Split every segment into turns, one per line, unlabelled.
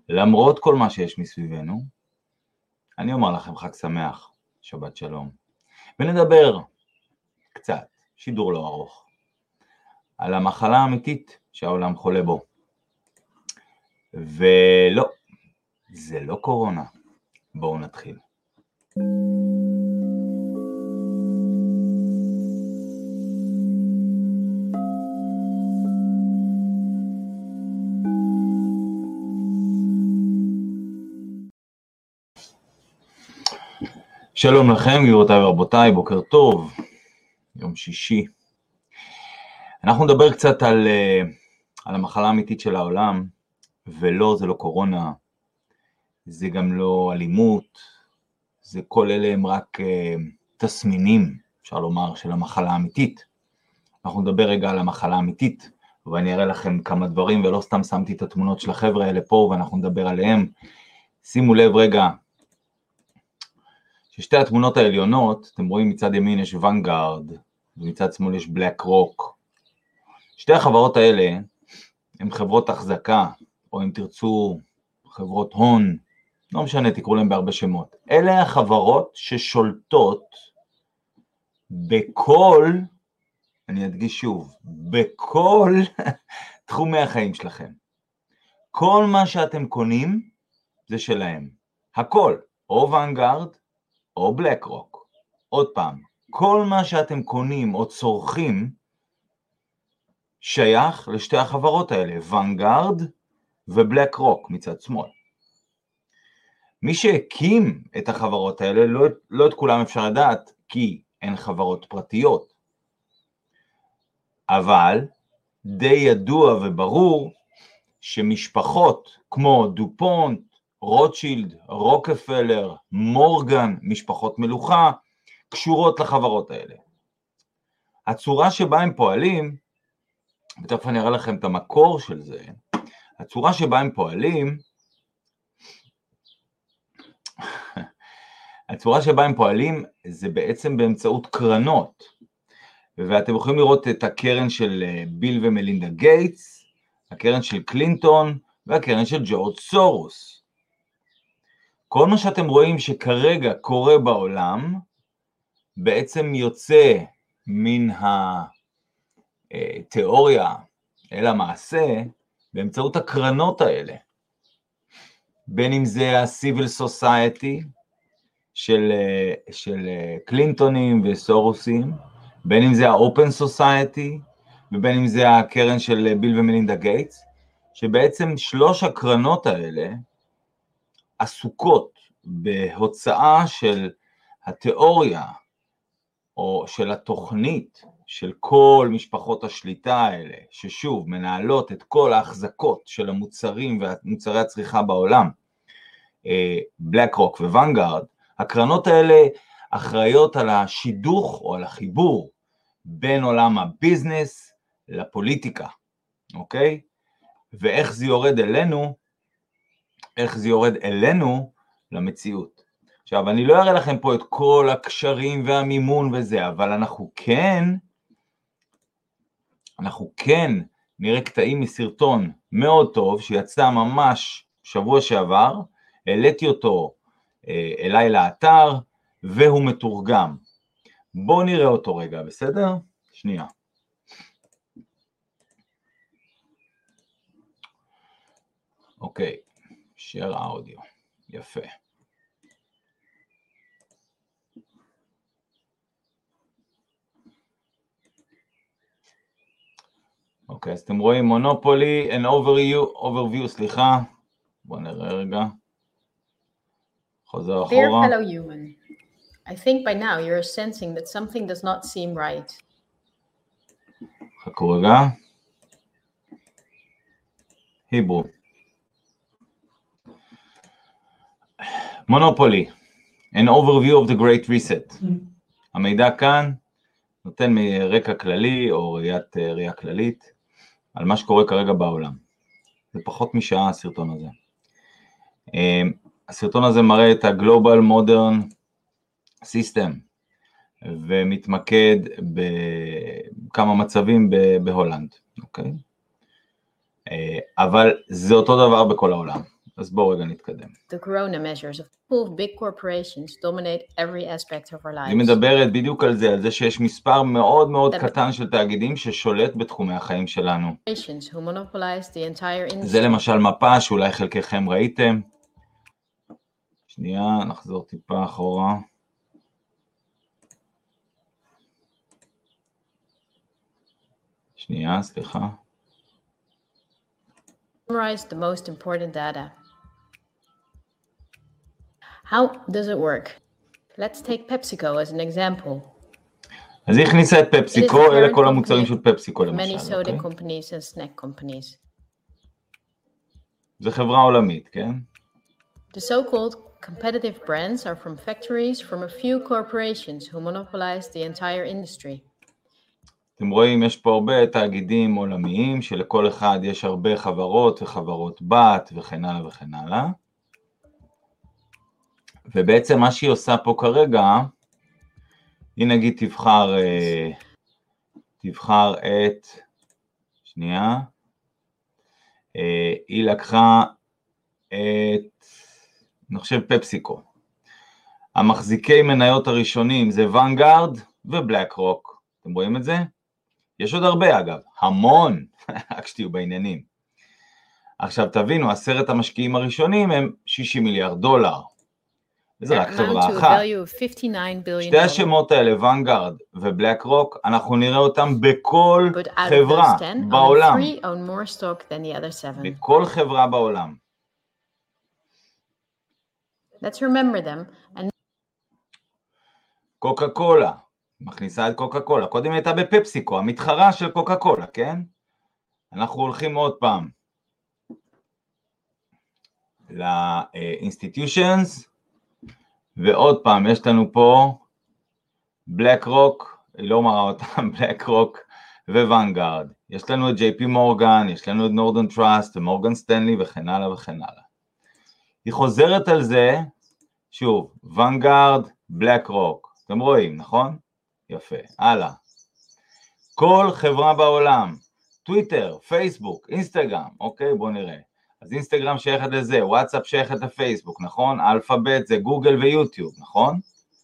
למרות כל מה שיש מסביבנו, אני אומר לכם חג שמח, שבת שלום, ונדבר קצת, שידור לא ארוך, על המחלה האמיתית שהעולם חולה בו. ולא, זה לא קורונה. בואו נתחיל. שלום לכם, גבירותיי ורבותיי, בוקר טוב, יום שישי. אנחנו נדבר קצת על המחלה האמיתית של העולם, ולא, זה לא קורונה, זה גם לא אלימות, זה כל אלה הם רק תסמינים, אפשר לומר, של המחלה האמיתית. אנחנו נדבר רגע על המחלה האמיתית, ואני אראה לכם כמה דברים, ולא סתם שמתי את התמונות של החבר'ה האלה פה, ואנחנו נדבר עליהם. שימו לב רגע, ששתי התמונות העליונות, אתם רואים מצד ימין יש ונגארד, ומצד שמאל יש בלק רוק. שתי החברות האלה הן חברות החזקה, או אם תרצו חברות הון, לא משנה, תקראו להם בהרבה שמות. אלה החברות ששולטות בכל, אני אדגיש שוב, בכל תחומי החיים שלכם. כל מה שאתם קונים זה שלהם. הכל, או ונגארד, או בלק רוק. עוד פעם, כל מה שאתם קונים או צורכים שייך לשתי החברות האלה, ונגארד ובלק רוק מצד שמאל. מי שהקים את החברות האלה, לא את כולם אפשר לדעת, כי הן חברות פרטיות. אבל די ידוע וברור שמשפחות כמו דופונט, רוטשילד, רוקפלר, מורגן, משפחות מלוכה, קשורות לחברות האלה. הצורה שבה הם פועלים, ותכף אני אראה לכם את המקור של זה, הצורה שבה הם פועלים, זה בעצם באמצעות קרנות, ואתם יכולים לראות את הקרן של ביל ומלינדה גייטס, הקרן של קלינטון, והקרן של ג'ורג' סורוס. כל מה שאתם רואים שכרגע קורה בעולם, בעצם יוצא מן התיאוריה אל המעשה, באמצעות הקרנות האלה. בין אם זה ה-Civil Society של קלינטונים וסורוסים, בין אם זה ה-Open Society, ובין אם זה הקרן של ביל ומלינדה גייטס, שבעצם שלוש הקרנות האלה עסוקות בהוצאה של התיאוריה, או של התוכנית של כל משפחות השליטה האלה, ששוב מנהלות את כל ההחזקות של המוצרים ומוצרי הצריכה בעולם, בלק רוק וונגארד. הקרנות האלה אחראיות על השידוך או על החיבור בין עולם הביזנס לפוליטיקה, אוקיי? ואיך זה יורד אלינו, למציאות. עכשיו, אני לא אראה לכם פה את כל הקשרים והמימון וזה, אבל אנחנו כן נראה קטעים מסרטון מאוד טוב, שיצא ממש שבוע שעבר, העליתי אותו אליי לאתר, והוא מתורגם. בואו נראה אותו רגע, בסדר? שנייה. אוקיי, share audio, יפה. אוקיי, אז אתם רואים מונופולי, an overview, סליחה. בואו נראה רגע. חוזר אחורה.
Dear fellow human, I think by now you're sensing that something does not seem right.
חכו רגע. היברו. מונופולי, an overview of the great reset. המידע כאן נותן מרקע כללי או ראייה כללית על מה שקורה כרגע בעולם. זה פחות משעה הסרטון הזה. הסרטון הזה מראה את ה-Global Modern System, ומתמקד בכמה מצבים בהולנד, אוקיי? אבל זה אותו דבר בכל העולם. אז בואו רגע נתקדם.
The corona measures of big corporations dominate every aspect of our lives.
היא מדברת בדיוק על זה שיש מספר מאוד מאוד קטן של תאגידים ששולט בתחומי החיים שלנו.
Who monopolize the entire industry.
זה למשל מפה שאולי חלקכם ראיתם. שנייה, נחזור טיפה אחורה. שנייה, סליחה.
Summarize the most important data. How does it work? Let's take PepsiCo as an example.
אז היא הכניסה את פפסיקו, אלה כל המוצרים של פפסיקו למשל.
Many soda companies and snack companies.
זה חברה עולמית, כן?
The so-called competitive brands are from factories from a few corporations who monopolize the entire industry.
אתם רואים, יש פה הרבה תאגידים עולמיים, שלכל אחד יש הרבה חברות וחברות בת וכן הלאה וכן הלאה. ובעצם מה שהיא עושה פה כרגע, היא נגיד תבחר את, שנייה, היא לקחה את, אני חושב פפסיקו. המחזיקי מניות הראשונים זה ונגארד ובלק רוק. אתם רואים את זה? יש עוד הרבה אגב, המון, רק שתהיו בעניינים. עכשיו תבינו, 10 המשקיעים הראשונים הם $60 מיליארד. וזה רק חברה אחת. שתי השמות האלה, ונגארד ובלק רוק, אנחנו נראה אותם בכל חברה בעולם. בכל חברה בעולם.
Let's remember them.
קוקה קולה, מכניסה את קוקה קולה. קודם הייתה בפפסיקו, המתחרה של קוקה קולה, כן? אנחנו הולכים עוד פעם ל-institutions, ועוד פעם, יש לנו פה בלק רוק, היא לא מראה אותם, בלק רוק וונגארד. יש לנו את JP מורגן, יש לנו את נורדן טראסט ומורגן סטנלי וכן הלאה וכן הלאה. היא חוזרת על זה, שוב, ונגארד, בלק רוק. אתם רואים, נכון? יפה, הלאה. כל חברה בעולם, טוויטר, פייסבוק, אינסטגרם, אוקיי, בואו נראה. אז אינסטגרם שייכת לזה, וואטסאפ שייכת לפייסבוק, נכון? אלפאבית זה גוגל ויוטיוב, נכון?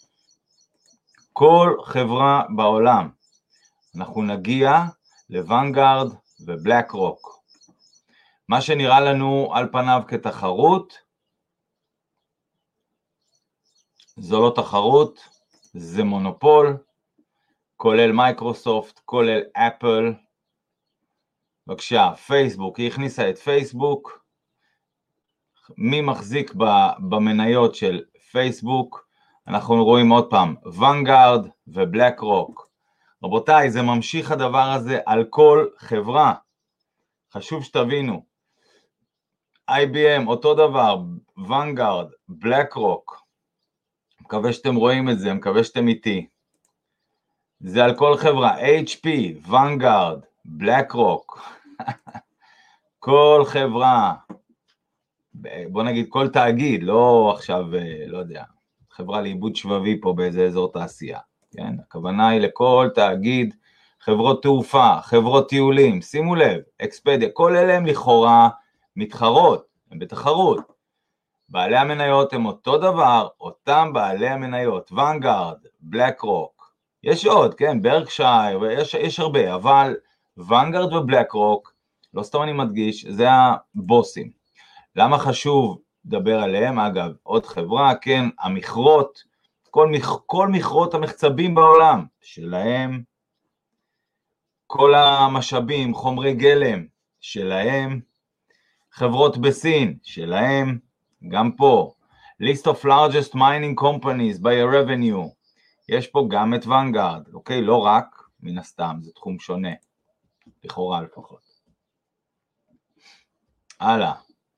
כל חברה בעולם. אנחנו נגיע לוונגארד ובלק רוק. מה שנראה לנו על פניו כתחרות, זו לא תחרות, זה מונופול, כולל מייקרוסופט, כולל אפל. בבקשה, פייסבוק, היא הכניסה את פייסבוק. מי מחזיק במניות של פייסבוק? אנחנו רואים עוד פעם, ונגארד ובלק רוק. רבותיי, זה ממשיך הדבר הזה על כל חברה. חשוב שתבינו. IBM, אותו דבר, ונגארד, בלק רוק. מקווה שאתם רואים את זה, מקווה שאתם איתי. זה על כל חברה, HP, ונגארד, בלק רוק. כל חברה, בוא נגיד כל תאגיד, לא עכשיו, לא יודע, חברה לאיבוד שבבי פה באיזה אזור תעשייה, כן? הכוונה היא לכל תאגיד, חברות תעופה, חברות טיולים, שימו לב, אקספדיה, כל אלה הם לכאורה מתחרות, הם בתחרות. בעלי המניות הם אותו דבר, אותם בעלי המניות, ונגארד, בלק רוק, יש עוד, כן, ברקשייר, יש הרבה, אבל ונגארד ובלק רוק, לא סתם אני מדגיש, זה הבוסים. למה חשוב לדבר עליהם? אגב, עוד חברה, כן, המכרות, כל מכרות המחצבים בעולם, שלהם, כל המשאבים, חומרי גלם, שלהם, חברות בסין, שלהם, גם פה, list of largest mining companies by a revenue, יש פה גם את ונגארד, אוקיי? לא רק, מן הסתם, זה תחום שונה, לכאורה לפחות. הלאה.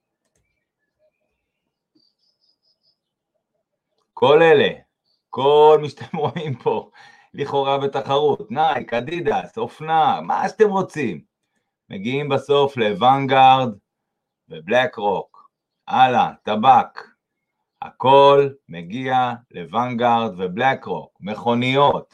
כל אלה, כל מי שאתם רואים פה, לכאורה בתחרות, נייק, אדידס, אופנה, מה שאתם רוצים, מגיעים בסוף לוונגארד ובלק רוק. הלאה, טבק, הכל מגיע לוונגארד ובלק רוק, מכוניות,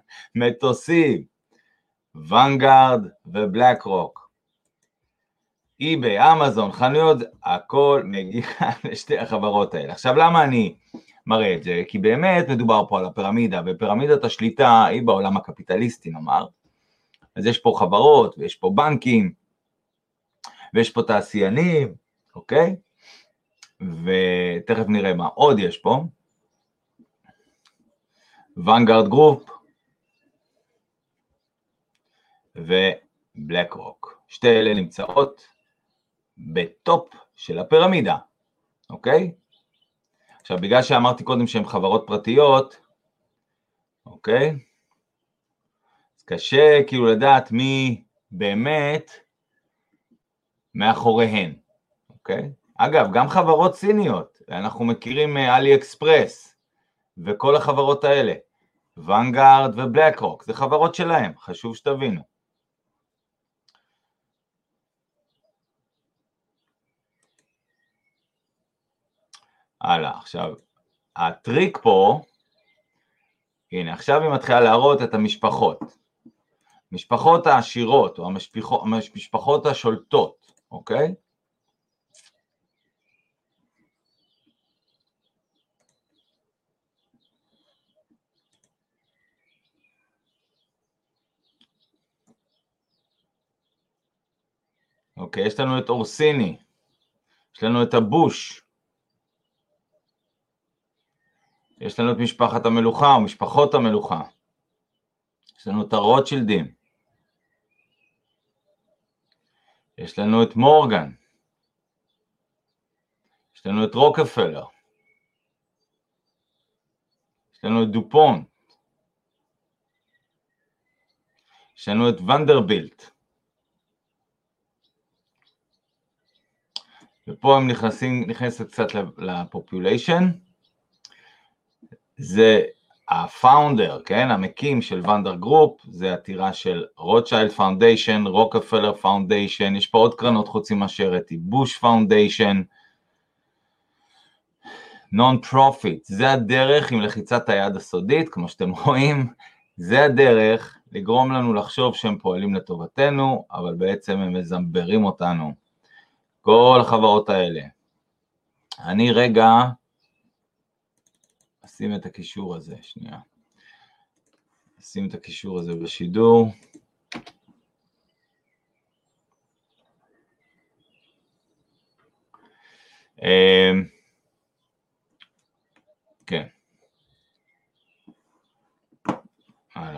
מטוסים, ונגארד ובלק רוק. eBay, אמזון, חנויות, הכל מגיע לשתי החברות האלה. עכשיו, למה אני מראה את זה? כי באמת מדובר פה על הפירמידה, ופירמידת השליטה היא בעולם הקפיטליסטי, נאמר. אז יש פה חברות, ויש פה בנקים, ויש פה תעשיינים, אוקיי? ותכף נראה מה עוד יש פה. Vanguard Group ובלק רוק. שתי אלה נמצאות בטופ של הפירמידה, אוקיי? עכשיו, בגלל שאמרתי קודם שהן חברות פרטיות, אוקיי? אז קשה כאילו לדעת מי באמת מאחוריהן, אוקיי? אגב, גם חברות סיניות, אנחנו מכירים אלי אקספרס, וכל החברות האלה, Vanguard ובלק רוק, זה חברות שלהם, חשוב שתבינו. הלאה, עכשיו, הטריק פה, הנה, עכשיו היא מתחילה להראות את המשפחות. משפחות העשירות, או המשפחות השולטות, אוקיי? אוקיי, יש לנו את אורסיני, יש לנו את הבוש, יש לנו את משפחת המלוכה או משפחות המלוכה, יש לנו את הרוטשילדים, יש לנו את מורגן, יש לנו את רוקפלר, יש לנו את דופון, יש לנו את ונדרבילט, ופה הם נכנסת קצת לפופוליישן, זה הפאונדר, כן, המקים של ונדר גרופ, זה עתירה של רוטשילד פאונדיישן, רוקפלר פאונדיישן, יש פה עוד קרנות חוץ ממשרתי, בוש פאונדיישן, נון פרופיט, זה הדרך עם לחיצת היד הסודית, כמו שאתם רואים, זה הדרך לגרום לנו לחשוב שהם פועלים לטובתנו, אבל בעצם הם מזמברים אותנו, כל החברות האלה. אני רגע אשים את הקישור הזה, שנייה. אשים את הקישור הזה בשידור. כן. הלאה.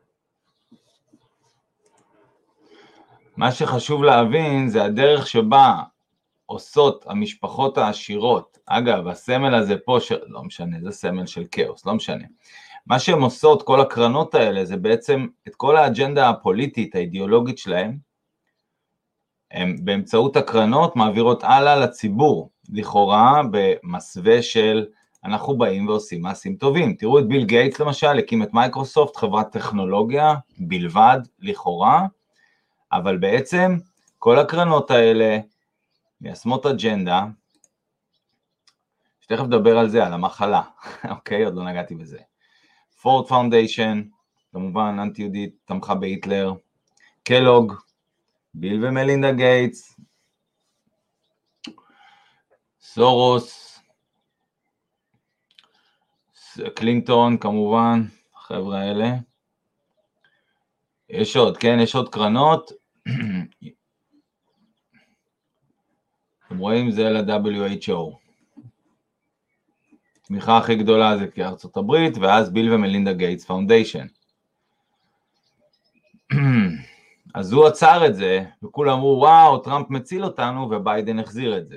מה שחשוב להבין זה הדרך שבה עושות המשפחות העשירות, אגב, הסמל הזה פה, לא משנה, זה סמל של כאוס, לא משנה. מה שהן עושות, כל הקרנות האלה, זה בעצם את כל האג'נדה הפוליטית, האידיאולוגית שלהם, הן באמצעות הקרנות מעבירות הלאה לציבור, לכאורה במסווה של אנחנו באים ועושים מעשים טובים. תראו את ביל גייטס למשל, הקים את מייקרוסופט, חברת טכנולוגיה בלבד, לכאורה, אבל בעצם כל הקרנות האלה, מיישמות אג'נדה, שתכף נדבר על זה, על המחלה, אוקיי, עוד לא נגעתי בזה. פורד פאונדיישן, כמובן אנטי-יהודית, תמכה בהיטלר, קלוג, ביל ומלינדה גייטס, סורוס, קלינטון, כמובן, החבר'ה האלה. יש עוד, כן, יש עוד קרנות, אתם רואים, זה ל-WHO. התמיכה הכי גדולה זה כארצות הברית, ואז ביל ומלינדה גייטס פאונדיישן. אז הוא עצר את זה, וכולם אמרו, וואו, טראמפ מציל אותנו, וביידן החזיר את זה.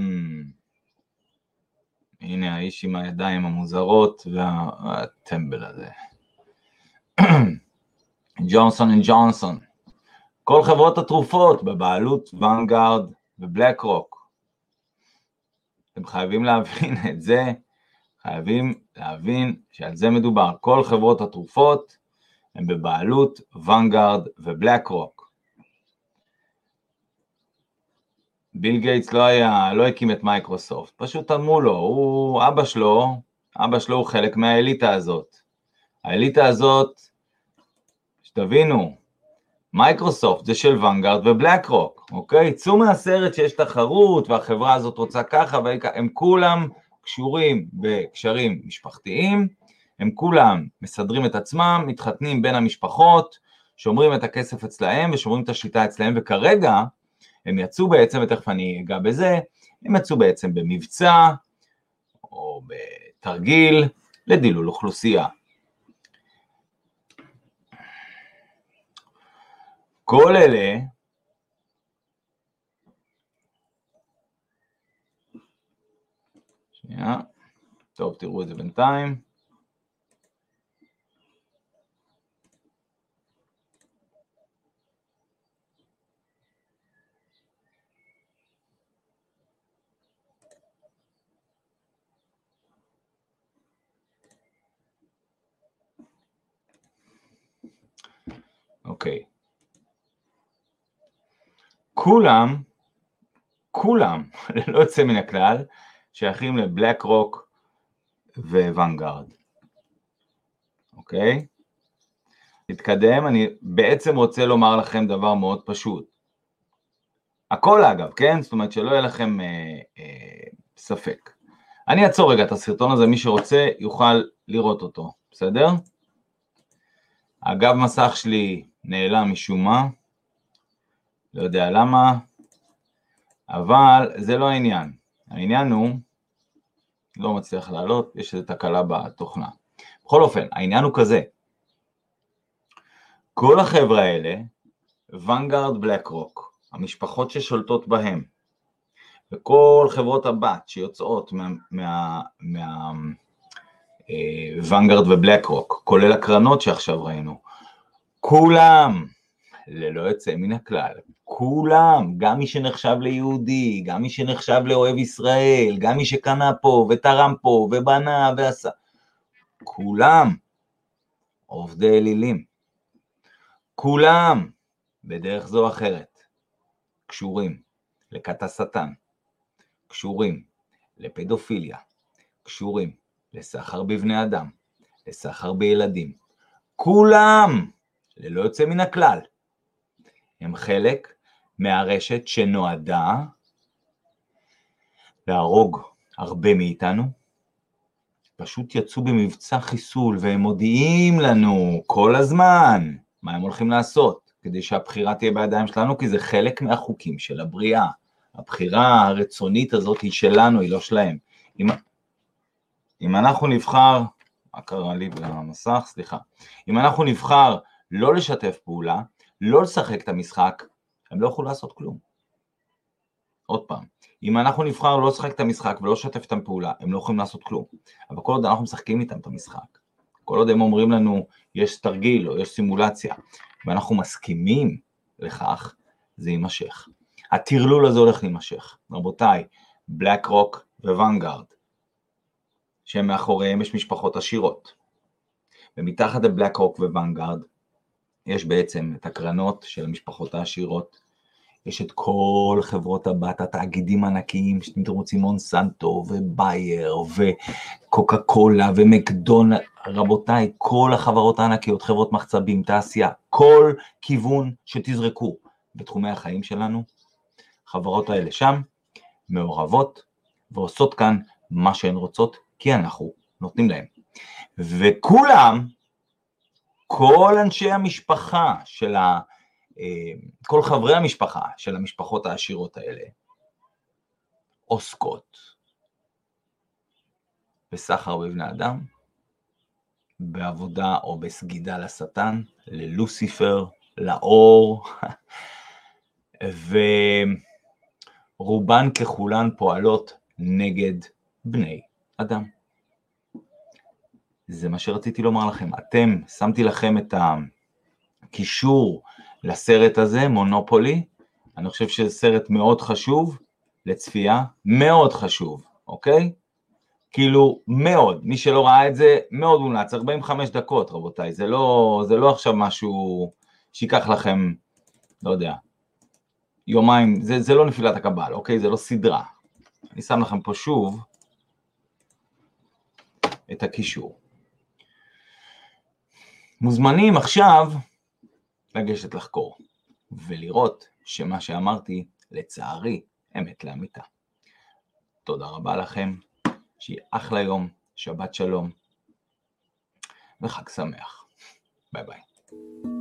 הנה האיש עם הידיים המוזרות, והטמבל הזה. ג'ונסון אנד ג'ונסון. כל חברות התרופות בבעלות ונגארד ובלק רוק. אתם חייבים להבין את זה, חייבים להבין שעל זה מדובר. כל חברות התרופות הן בבעלות ונגארד ובלק רוק. ביל גייטס לא הקים את מייקרוסופט, פשוט אמרו לו, אבא שלו הוא חלק מהאליטה הזאת. האליטה הזאת, שתבינו, מייקרוסופט זה של ונגארד ובלק רוק, אוקיי? צאו מהסרט שיש תחרות והחברה הזאת רוצה ככה, הם כולם קשורים בקשרים משפחתיים, הם כולם מסדרים את עצמם, מתחתנים בין המשפחות, שומרים את הכסף אצלהם ושומרים את השליטה אצלהם, וכרגע הם יצאו בעצם, ותכף אני אגע בזה, הם יצאו בעצם במבצע או בתרגיל לדילול אוכלוסייה. כל אלה שנייה, טוב, תראו את זה בינתיים. אוקיי. כולם, לא יוצא מן הכלל, שייכים לבלק רוק וונגארד. אוקיי? נתקדם, אני בעצם רוצה לומר לכם דבר מאוד פשוט. הכל אגב, כן? זאת אומרת שלא יהיה לכם ספק. אני אעצור רגע את הסרטון הזה, מי שרוצה יוכל לראות אותו, בסדר? אגב, מסך שלי נעלם משום מה, לא יודע למה, אבל זה לא העניין. העניין הוא, לא מצליח לעלות, יש איזו תקלה בתוכנה. בכל אופן, העניין הוא כזה, כל החבר'ה האלה, ונגארד, בלק רוק, המשפחות ששולטות בהם, וכל חברות הבת שיוצאות ונגארד ובלק רוק, כולל הקרנות שעכשיו ראינו, כולם, ללא יוצא מן הכלל, כולם, גם מי שנחשב ליהודי, גם מי שנחשב לאוהב ישראל, גם מי שקנה פה ותרם פה ובנה ועשה, כולם עובדי אלילים, כולם בדרך זו או אחרת קשורים לכת השטן, קשורים לפדופיליה, קשורים לסחר בבני אדם, לסחר בילדים, כולם ללא יוצא מן הכלל הם חלק מהרשת שנועדה להרוג הרבה מאיתנו, פשוט יצאו במבצע חיסול והם מודיעים לנו כל הזמן מה הם הולכים לעשות כדי שהבחירה תהיה בידיים שלנו, כי זה חלק מהחוקים של הבריאה. הבחירה הרצונית הזאת היא שלנו, היא לא שלהם. אם אנחנו נבחר, מה קרה לי במסך? סליחה. אם אנחנו נבחר לא לשתף פעולה, לא לשחק את המשחק, הם לא יכולים לעשות כלום. עוד פעם, אם אנחנו נבחר לא לשחק את המשחק ולא לשתף את הפעולה, הם לא יכולים לעשות כלום. אבל כל עוד אנחנו משחקים איתם את המשחק, כל עוד הם אומרים לנו יש תרגיל או יש סימולציה, ואנחנו מסכימים לכך, זה יימשך. הטרלול הזה הולך להימשך. רבותיי, בלק רוק וונגארד, שהם מאחוריהם יש משפחות עשירות. ומתחת לבלק רוק וונגארד, יש בעצם את הקרנות של המשפחות העשירות, יש את כל חברות הבת, התאגידים ענקיים, שאתם רוצים מונסנטו ובייר וקוקה קולה ומקדונלד, רבותיי, כל החברות הענקיות, חברות מחצבים, תעשייה, כל כיוון שתזרקו בתחומי החיים שלנו, החברות האלה שם מעורבות ועושות כאן מה שהן רוצות, כי אנחנו נותנים להם. וכולם, כל אנשי המשפחה של כל חברי המשפחה של המשפחות העשירות האלה עוסקות בסחר בבני אדם, בעבודה או בסגידה לשטן, ללוסיפר, לאור, ורובן ככולן פועלות נגד בני אדם. זה מה שרציתי לומר לכם. אתם, שמתי לכם את הקישור לסרט הזה, מונופולי. אני חושב שזה סרט מאוד חשוב לצפייה, מאוד חשוב, אוקיי? כאילו מאוד, מי שלא ראה את זה, מאוד מומלץ, 45 דקות רבותיי, זה לא עכשיו משהו שיקח לכם, לא יודע, יומיים, זה לא נפילת הקבל, אוקיי? זה לא סדרה. אני שם לכם פה שוב את הקישור. מוזמנים עכשיו לגשת לחקור, ולראות שמה שאמרתי, לצערי, אמת לאמיתה. תודה רבה לכם, שיהיה אחלה יום, שבת שלום, וחג שמח. ביי ביי.